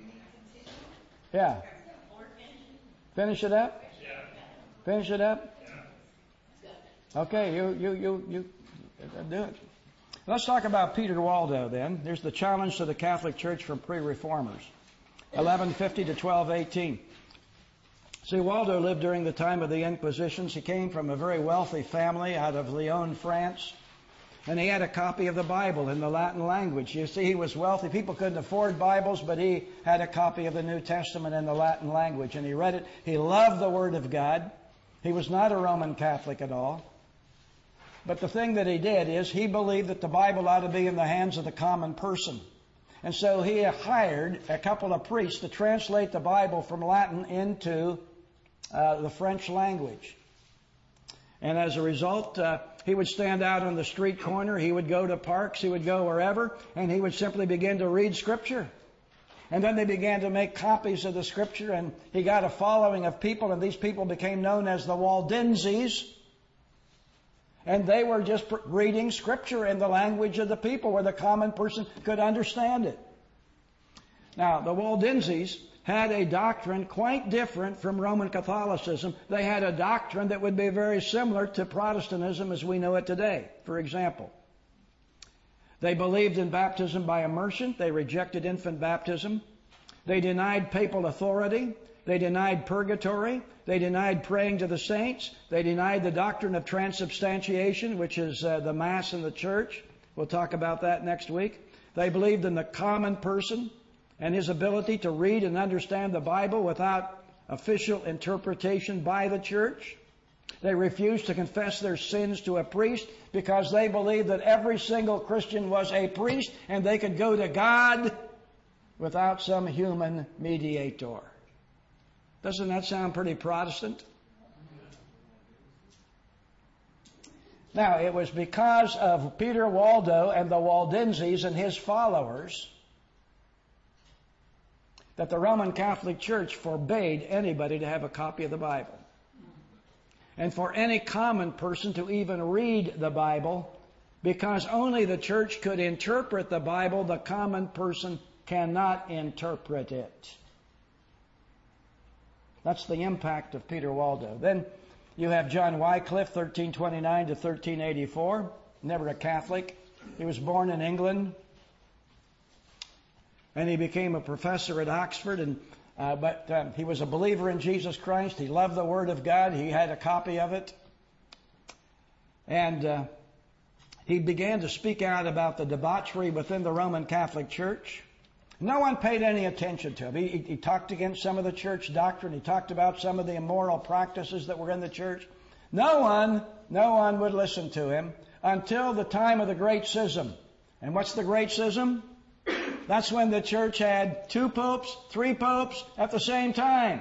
S1: Yeah. Finish it up? Finish it up? Okay, you, you, you, you do it. Let's talk about Peter Waldo then. There's the challenge to the Catholic Church from pre-reformers. eleven fifty to twelve eighteen. See, Waldo lived during the time of the Inquisitions. He came from a very wealthy family out of Lyon, France. And he had a copy of the Bible in the Latin language. You see, he was wealthy. People couldn't afford Bibles, but he had a copy of the New Testament in the Latin language. And he read it. He loved the Word of God. He was not a Roman Catholic at all. But the thing that he did is he believed that the Bible ought to be in the hands of the common person. And so he hired a couple of priests to translate the Bible from Latin into uh, the French language. And as a result, uh, he would stand out on the street corner, he would go to parks, he would go wherever, and he would simply begin to read Scripture. And then they began to make copies of the Scripture, and he got a following of people, and these people became known as the Waldenses. And they were just reading Scripture in the language of the people where the common person could understand it. Now, the Waldenses had a doctrine quite different from Roman Catholicism. They had a doctrine that would be very similar to Protestantism as we know it today. For example, they believed in baptism by immersion. They rejected infant baptism. They denied papal authority. They denied purgatory. They denied praying to the saints. They denied the doctrine of transubstantiation, which is uh, the Mass in the church. We'll talk about that next week. They believed in the common person and his ability to read and understand the Bible without official interpretation by the church. They refused to confess their sins to a priest because they believed that every single Christian was a priest and they could go to God without some human mediator. Doesn't that sound pretty Protestant? Now, it was because of Peter Waldo and the Waldenses and his followers that the Roman Catholic Church forbade anybody to have a copy of the Bible. And for any common person to even read the Bible, because only the church could interpret the Bible, the common person cannot interpret it. That's the impact of Peter Waldo. Then you have John Wycliffe, thirteen twenty-nine to thirteen eighty-four, never a Catholic. He was born in England, and he became a professor at Oxford. And uh, but uh, he was a believer in Jesus Christ. He loved the Word of God. He had a copy of it, and uh, he began to speak out about the debauchery within the Roman Catholic Church. No one paid any attention to him. He, he talked against some of the church doctrine. He talked about some of the immoral practices that were in the church. No one, no one would listen to him until the time of the Great Schism. And what's the Great Schism? That's when the church had two popes, three popes at the same time.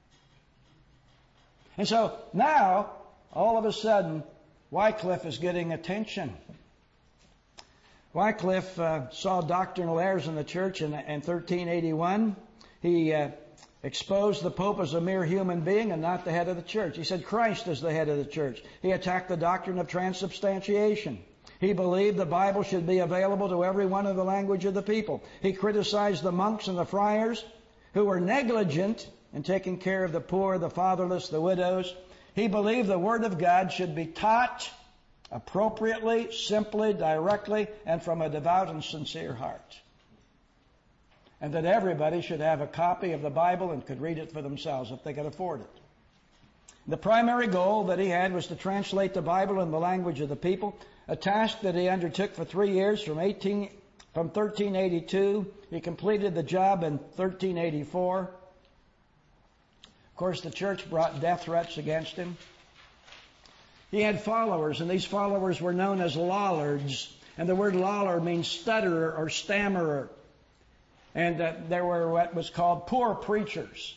S1: And so now, all of a sudden, Wycliffe is getting attention. Wycliffe uh, saw doctrinal errors in the church in, in thirteen eighty-one. He uh, exposed the Pope as a mere human being and not the head of the church. He said Christ is the head of the church. He attacked the doctrine of transubstantiation. He believed the Bible should be available to everyone in the language of the people. He criticized the monks and the friars who were negligent in taking care of the poor, the fatherless, the widows. He believed the Word of God should be taught appropriately, simply, directly, and from a devout and sincere heart. And that everybody should have a copy of the Bible and could read it for themselves if they could afford it. The primary goal that he had was to translate the Bible in the language of the people, a task that he undertook for three years from eighteen from thirteen eighty-two. He completed the job in thirteen eighty-four. Of course, the church brought death threats against him. He had followers, and these followers were known as Lollards. And the word Lollard means stutterer or stammerer. And uh, there were what was called poor preachers.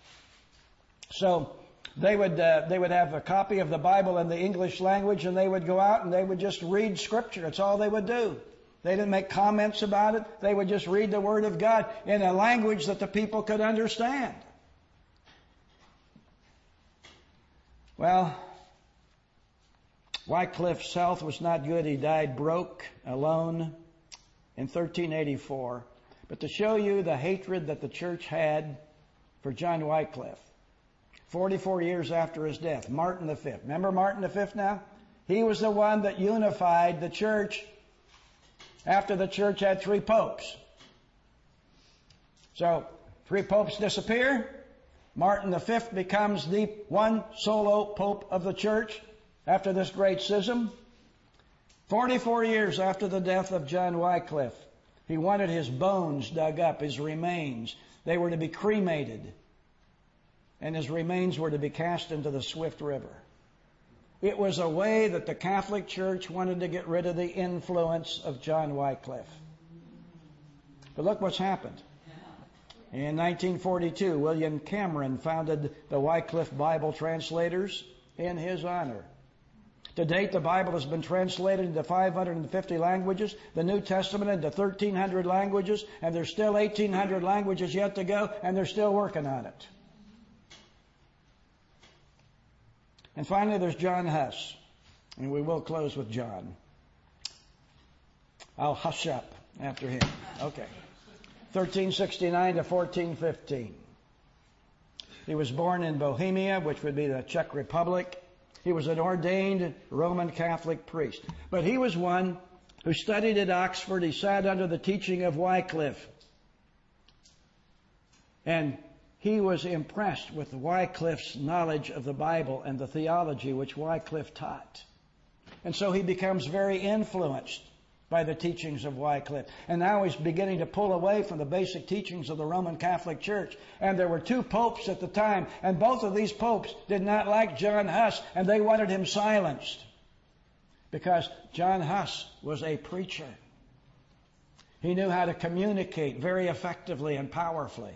S1: So they would uh, they would have a copy of the Bible in the English language, and they would go out and they would just read Scripture. That's all they would do. They didn't make comments about it. They would just read the Word of God in a language that the people could understand. Well, Wycliffe's health was not good. He died broke, alone, in thirteen eighty-four. But to show you the hatred that the church had for John Wycliffe, forty-four years after his death, Martin the Fifth. Remember Martin the Fifth now? He was the one that unified the church after the church had three popes. So, three popes disappear. Martin the Fifth becomes the one solo pope of the church after this great schism. forty-four years after the death of John Wycliffe, he wanted his bones dug up, his remains. They were to be cremated, and his remains were to be cast into the Swift River. It was a way that the Catholic Church wanted to get rid of the influence of John Wycliffe. But look what's happened. In nineteen forty-two, William Cameron founded the Wycliffe Bible Translators in his honor. To date, the Bible has been translated into five hundred fifty languages, the New Testament into thirteen hundred languages, and there's still eighteen hundred languages yet to go, and they're still working on it. And finally, there's John Huss, and we will close with John. I'll hush up after him. Okay. thirteen sixty-nine to fourteen fifteen. He was born in Bohemia, which would be the Czech Republic. He was an ordained Roman Catholic priest. But he was one who studied at Oxford. He sat under the teaching of Wycliffe. And he was impressed with Wycliffe's knowledge of the Bible and the theology which Wycliffe taught. And so he becomes very influenced by the teachings of Wycliffe. And now he's beginning to pull away from the basic teachings of the Roman Catholic Church. And there were two popes at the time, and both of these popes did not like John Huss, and they wanted him silenced. Because John Huss was a preacher. He knew how to communicate very effectively and powerfully.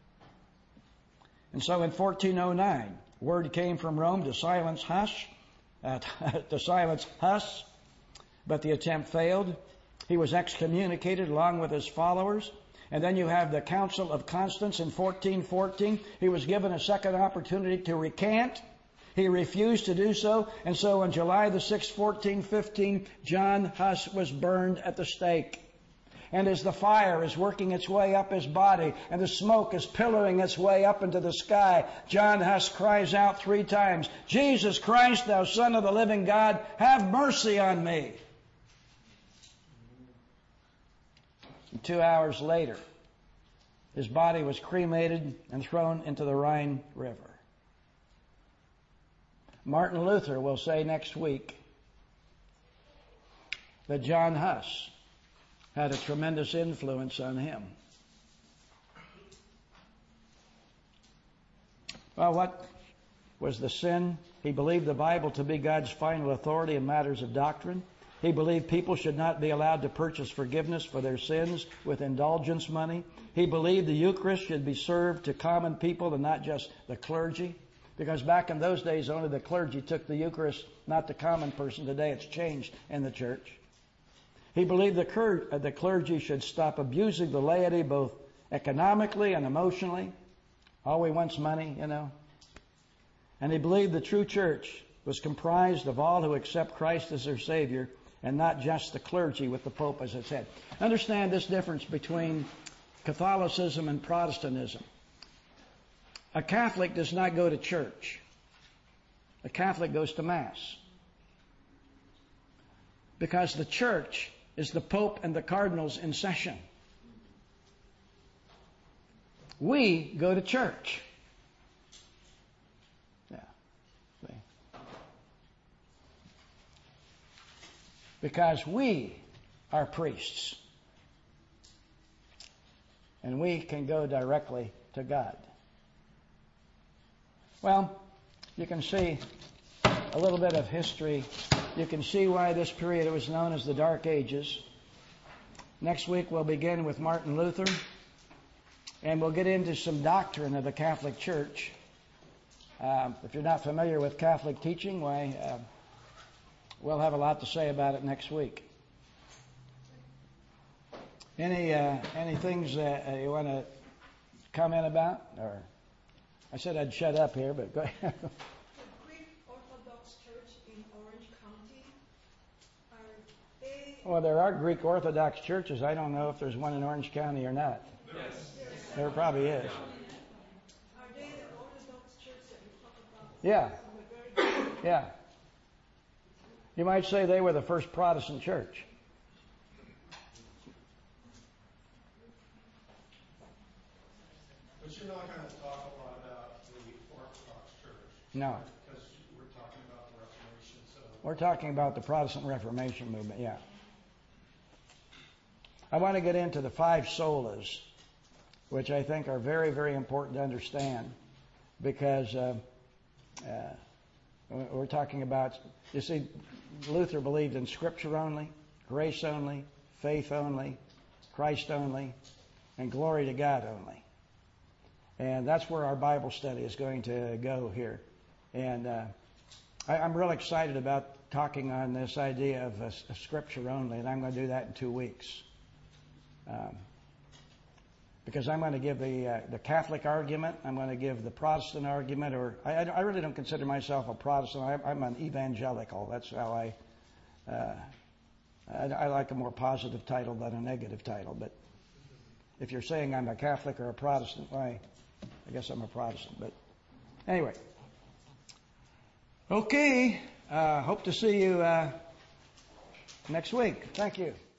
S1: And so in fourteen oh nine, word came from Rome to silence Huss, uh, to silence Huss. But the attempt failed. He was excommunicated along with his followers. And then you have the Council of Constance in fourteen fourteen. He was given a second opportunity to recant. He refused to do so. And so on July the sixth, fourteen fifteen, John Huss was burned at the stake. And as the fire is working its way up his body and the smoke is pillowing its way up into the sky, John Huss cries out three times, "Jesus Christ, thou Son of the living God, have mercy on me." And two hours later, his body was cremated and thrown into the Rhine River. Martin Luther will say next week that John Huss had a tremendous influence on him. Well, what was the sin? He believed the Bible to be God's final authority in matters of doctrine. He believed people should not be allowed to purchase forgiveness for their sins with indulgence money. He believed the Eucharist should be served to common people and not just the clergy. Because back in those days, only the clergy took the Eucharist, not the common person. Today it's changed in the church. He believed the, cur- the clergy should stop abusing the laity both economically and emotionally. All we want's money, you know. And he believed the true church was comprised of all who accept Christ as their Savior and not just the clergy with the Pope as its head. Understand this difference between Catholicism and Protestantism. A Catholic does not go to church. A Catholic goes to Mass. Because the church is the Pope and the cardinals in session. We go to church. Yeah. See? Because we are priests. And we can go directly to God. Well, you can see a little bit of history. You can see why this period was known as the Dark Ages. Next week we'll begin with Martin Luther, and we'll get into some doctrine of the Catholic Church. Um, if you're not familiar with Catholic teaching, why, uh, we'll have a lot to say about it next week. Any uh, any things that uh, you want to comment about? Or I said I'd shut up here, but go ahead.
S3: The Greek Orthodox Church in Orange County, are they?
S1: Well, there are Greek Orthodox churches. I don't know if there's one in Orange County or not.
S2: Yes.
S1: There probably is.
S3: Are they the Orthodox Church that you talk about?
S1: Yeah.
S3: From the very beginning?
S1: Yeah. You might say they were the first Protestant church.
S2: But you're not going to talk a lot about the Orthodox Church.
S1: No.
S2: Because we're talking about the Reformation. So
S1: We're talking about the Protestant Reformation movement, yeah. I want to get into the five solas, which I think are very, very important to understand, because uh, uh, we're talking about, you see, Luther believed in Scripture only, grace only, faith only, Christ only, and glory to God only. And that's where our Bible study is going to go here. And uh, I, I'm real excited about talking on this idea of, uh, of Scripture only, and I'm going to do that in two weeks. Um, because I'm going to give the uh, the Catholic argument, I'm going to give the Protestant argument, or I, I really don't consider myself a Protestant. I, I'm an evangelical. That's how I, uh, I I like a more positive title than a negative title. But if you're saying I'm a Catholic or a Protestant, why, I guess I'm a Protestant. But anyway, okay. Uh, hope to see you uh, next week. Thank you.